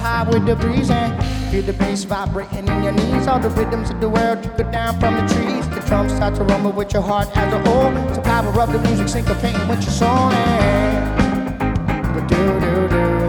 high with the breeze and feel the bass vibrating in your knees. All the rhythms of the world trickle down from the trees. The drums start to rumble with your heart as a whole. To power up the music, syncopating with your soul. And do do do.